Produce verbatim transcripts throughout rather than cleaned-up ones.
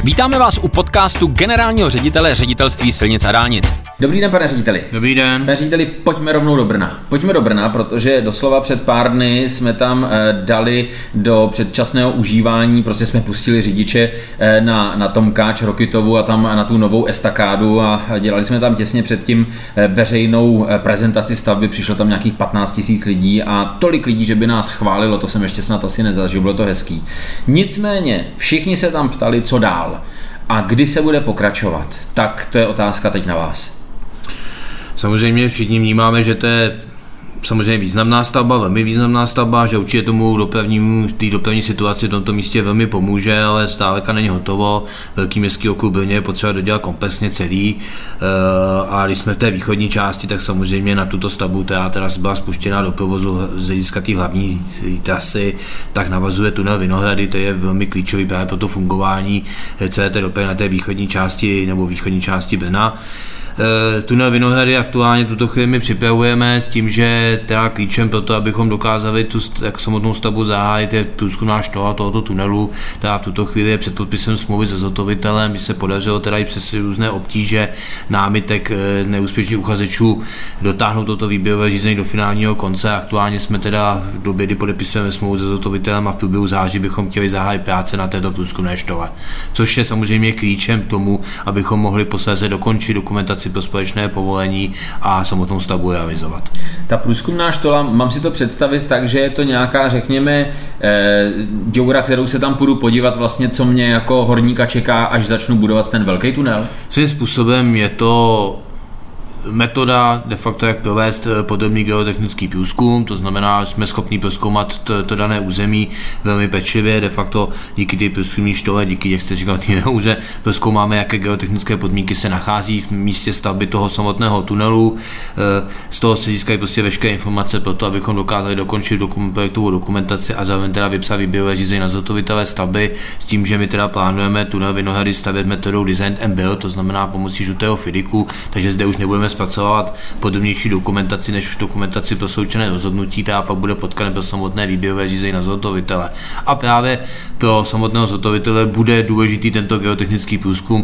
Vítáme vás u podcastu generálního ředitele Ředitelství silnic a dálnic. Dobrý den, pane řediteli. Dobrý den. Pane řediteli, pojďme rovnou do Brna. Pojďme do Brna, protože doslova před pár dny jsme tam dali do předčasného užívání, prostě jsme pustili řidiče na, na tom Káč Rokytovu a tam na tu novou estakádu a dělali jsme tam těsně předtím veřejnou prezentaci stavby, přišlo tam nějakých patnáct tisíc lidí a tolik lidí, že by nás chválilo, to jsem ještě snad asi nezažil, bylo to hezký. Nicméně všichni se tam ptali, co dál a kdy se bude pokračovat, tak to je otázka teď na vás. Samozřejmě všichni vnímáme, že to je samozřejmě významná stavba, velmi významná stavba, že určitě tomu dopravnímu, té dopravní situaci v tomto místě velmi pomůže, ale zdáleka není hotovo. Velký městský okruh Brně je potřeba dodělat komplexně celý. A když jsme v té východní části, tak samozřejmě na tuto stavbu, která teda byla spuštěna do provozu z hlediska té hlavní trasy, tak navazuje tunel Vinohrady, to je velmi klíčový právě pro to fungování celé té dopravy na té východní části nebo východní části Brna. Tunel Vinohrady aktuálně tuto chvíli my připravujeme s tím, že teda klíčem pro to, abychom dokázali tu jak samotnou stavbu zahájit, je průzkumná štola tohoto tunelu, která v tuto chvíli je před podpisem smlouvy se zhotovitelem, by se podařilo teda i přes různé obtíže, námitek neúspěšných uchazečů dotáhnout toto výběrové řízení do finálního konce. Aktuálně jsme teda v době, kdy podepisujeme smlouvu se zhotovitelem a v průběhu září bychom chtěli zahájit práce na této průzkumné štole, což je samozřejmě klíčem k tomu, abychom mohli posléze dokončit dokumentaci pro společné povolení a samotnou stavbu realizovat. Ta průzkumná štola, mám si to představit tak, že je to nějaká, řekněme, eh, děura, kterou se tam půjdu podívat vlastně, co mě jako horníka čeká, až začnu budovat ten velký tunel? Svým způsobem je to metoda de facto, jak provést podrobný geotechnický průzkum, to znamená, jsme schopni prozkoumat to, to dané území velmi pečlivě, de facto díky té průzkumné štole, díky, jak jste říkal, té nouře, prozkoumáme, jaké geotechnické podmínky se nachází v místě stavby toho samotného tunelu, z toho se získají prostě veškeré informace pro to, abychom dokázali dokončit dokum, projektovou dokumentaci a zároveň teda vypsat výběrové řízení na zhotovitele stavby, s tím, že my teda plánujeme tunel Vinohrady stavět metodou Design and Build, to znamená pomocí žlutého fidiku, takže zde už nebudeme zpracovat podrobnější dokumentaci než v dokumentaci pro součinné rozhodnutí, která pak bude podkladem pro samotné výběrové řízení na zhotovitele. A právě pro samotného zhotovitele bude důležitý tento geotechnický průzkum,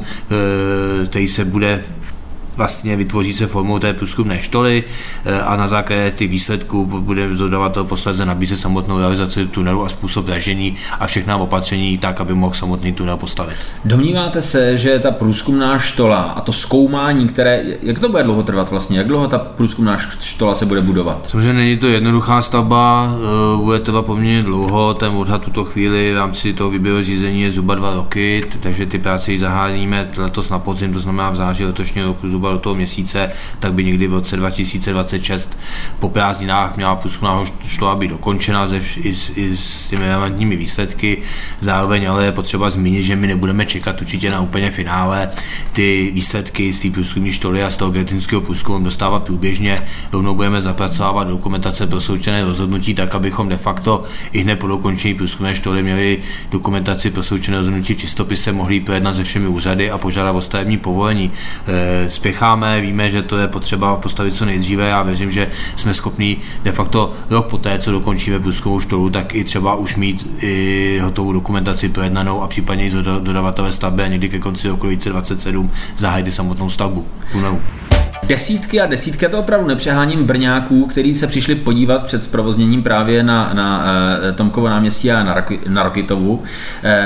který se bude vlastně vytvoří se formou té průzkumné štoly a na základě těch výsledků bude dodavatel posléze nabízet samotnou realizaci tunelu a způsob ražení a všechna opatření tak, aby mohl samotný tunel postavit. Domníváte se, že ta průzkumná štola a to zkoumání, které, jak to bude dlouho trvat vlastně, jak dlouho ta průzkumná štola se bude budovat? Samozřejmě není to jednoduchá stavba, bude trvat poměrně dlouho, ten odhad tuto chvíli v rámci toho výběrového řízení je zhruba dva roky, takže ty práce ji zahájíme letos na podzim, to znamená v září letošního roku do toho měsíce, tak by někdy v roce dva tisíce dvacet šest po prázdninách měla průzkumná štola být dokončena se, i, s, i s těmi relevantními výsledky. Zároveň ale je potřeba zmínit, že my nebudeme čekat určitě na úplně finále. Ty výsledky z té průzkumné štoly a z toho geotechnického průzkumu dostávat průběžně. Rovnou budeme zapracovávat dokumentace pro součinné rozhodnutí tak, abychom de facto i hned po dokončení průzkumné štoly měli dokumentaci pro součinné rozhodnutí v čistopise, mohli projednat se všemi úřady a požádat o stavební povolení. E, Spěcháme, víme, že to je potřeba postavit co nejdříve. Já věřím, že jsme schopni de facto rok poté, co dokončíme průzkumnou štolu, tak i třeba už mít i hotovou dokumentaci projednanou a případně i z dodavatele stavby a někdy ke konci roku dva tisíce dvacet sedm zahájit samotnou stavbu tunelu. Desítky a desítky, to opravdu nepřeháním, Brňáků, kteří se přišli podívat před zprovozněním právě na, na uh, Tomkovo náměstí a na, na Rokytovu, uh,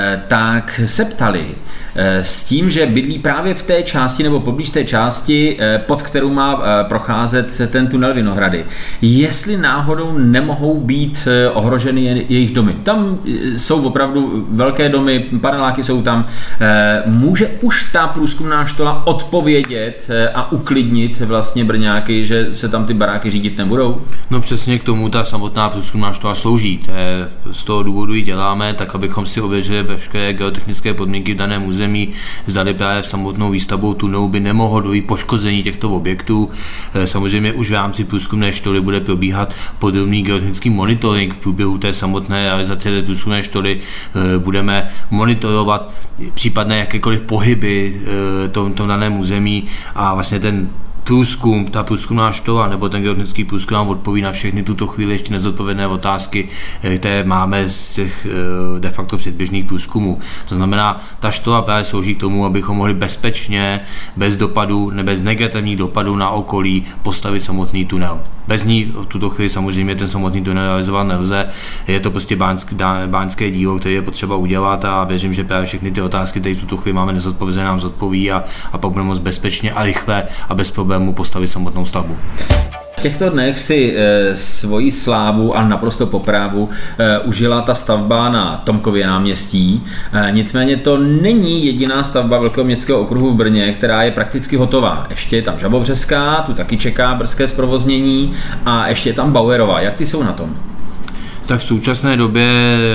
tak se ptali uh, s tím, že bydlí právě v té části nebo poblíž té části, uh, pod kterou má uh, procházet ten tunel Vinohrady, jestli náhodou nemohou být uh, ohroženy je, jejich domy. Tam uh, jsou opravdu velké domy, paneláky jsou tam. Uh, může už ta průzkumná štola odpovědět uh, a uklidnit vlastně Brňáky, že se tam ty baráky řídit nebudou? No přesně k tomu ta samotná průzkumná štola slouží. Z toho důvodu ji děláme, tak abychom si ověřili veškeré geotechnické podmínky v daném území, zdali právě samotnou výstavbou tunelu by nemohlo dojít poškození těchto objektů. Samozřejmě už v rámci průzkumné štoly bude probíhat podrobný geotechnický monitoring v průběhu té samotné realizace té průzkumné štoly. Budeme monitorovat případné jakékoliv pohyby v tom, tom daném území a vlastně ten průzkum, ta průzkumná štova nebo ten geotechnický průzkum nám odpoví na všechny tuto chvíli ještě nezodpovědné otázky, které máme z těch de facto předběžných průzkumů. To znamená, ta štova právě slouží k tomu, abychom mohli bezpečně, bez dopadů, ne bez negativních dopadů na okolí postavit samotný tunel. Bez ní v tuto chvíli samozřejmě ten samotný tunel realizovat nelze. Je to prostě báňské, báňské dílo, které je potřeba udělat a věřím, že právě všechny ty otázky, které v tuto chvíli máme nezodpovězené, nám zodpoví a, a pak budeme moct bezpečně a rychle a bez problémů postavit samotnou stavbu. V těchto dnech si e, svoji slávu a naprosto po právu e, užila ta stavba na Tomkově náměstí. E, nicméně to není jediná stavba Velkého městského okruhu v Brně, která je prakticky hotová. Ještě je tam Žabovřeská, tu taky čeká brzké zprovoznění a ještě je tam Bauerova. Jak ty jsou na tom? Tak v současné době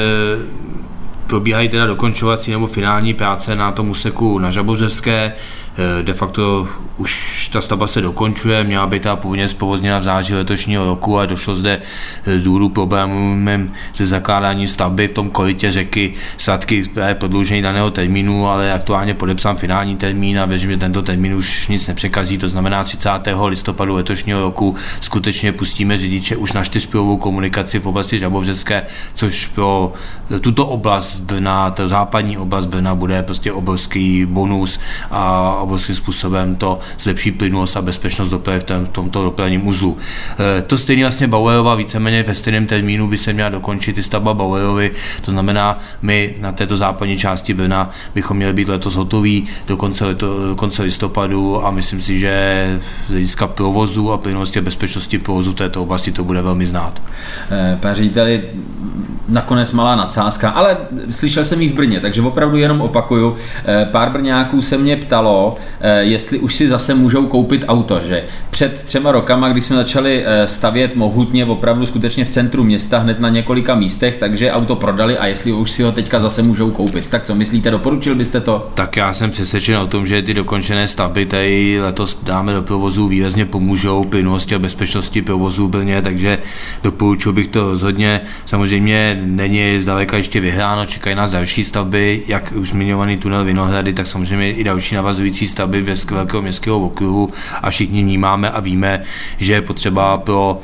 probíhají teda dokončovací nebo finální práce na tom úseku na Žabovřeské. De facto už ta stavba se dokončuje, měla být ta původně zprovozněna v září letošního roku a došlo zde z důvodu problémů se zakládáním stavby v tom korytě řeky Sadky prodloužení daného termínu, ale aktuálně podepsán finální termín a věřím, že tento termín už nic nepřekazí, to znamená třicátého listopadu letošního roku skutečně pustíme řidiče už na čtyřpruhovou komunikaci v oblasti Žabovřeské, což pro tuto oblast Brna, ta západní oblast Brna bude prostě obrovský bonus a obrovským způsobem to zlepší plynulost a bezpečnost dopravy v, v tomto dopravním uzlu. E, to stejně vlastně Bauerova, víceméně ve stejném termínu by se měla dokončit i stavba Bauerovy, to znamená, my na této západní části Brna bychom měli být letos hotoví do konce, leto, do konce listopadu a myslím si, že z hlediska provozu a plynulosti a bezpečnosti provozu této oblasti to bude velmi znát. E, pane řediteli, nakonec malá nadsázka, ale slyšel jsem ji v Brně, takže opravdu jenom opakuju. Pár Brňáků se mě ptalo, jestli už si zase můžou koupit auto, že před třema rokama, když jsme začali stavět mohutně opravdu skutečně v centru města, hned na několika místech, takže auto prodali a jestli už si ho teďka zase můžou koupit. Tak co myslíte, doporučil byste to? Tak já jsem přesvědčen o tom, že ty dokončené stavby tady letos dáme do provozu výrazně pomůžou plynulosti a bezpečnosti provozu v Brně, takže doporučil bych to rozhodně. Samozřejmě není zdaleka ještě vyhráno, čekají nás další stavby, jak už zmiňovaný tunel Vinohrady, tak samozřejmě i další navazující stavby ve Velkého městského okruhu a všichni vnímáme a víme, že je potřeba pro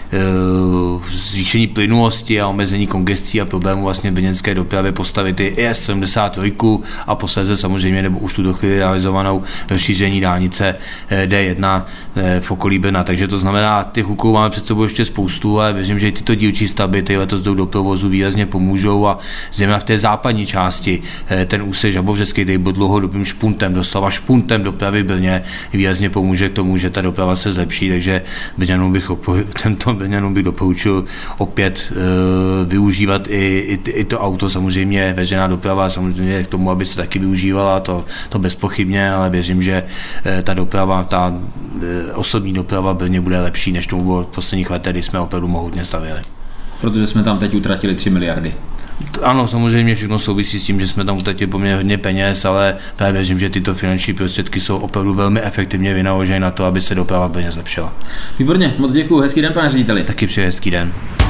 zvýšení plynulosti a omezení kongescí a problémů vlastně v brněnské dopravě postavit i S sedmdesát tři a posléze samozřejmě nebo už tu chvíli realizovanou rozšíření dálnice D jedna v okolí Brna. Takže to znamená, těch úkolů máme před sebou ještě spoustu, ale věřím, že i tyto dílčí stavby ty letos jdou do provozu výrazně pomůžou a zejména v té západní části ten úsek Žabovřeský, který byl dlouhodobým špuntem, doslova špuntem dopravy v Brně, výrazně pomůže k tomu, že ta doprava se zlepší, takže Brňanům bych opo- tento Brňanům bych doporučil opět e, využívat i, i, i to auto, samozřejmě veřejná doprava, samozřejmě k tomu, aby se taky využívala, to, to bezpochybně, ale věřím, že e, ta doprava, ta e, osobní doprava v Brně bude lepší, než tomu bylo v posledních letech, kdy jsme opravdu mohutně stavěli. Protože jsme tam teď utratili tři miliardy. Ano, samozřejmě všechno souvisí s tím, že jsme tam utratili poměrně hodně peněz, ale právě věřím, že tyto finanční prostředky jsou opravdu velmi efektivně vynaloženy na to, aby se doprava v Brně zlepšila. Výborně, moc děkuju, hezký den, pane řediteli. Taky přeji hezký den.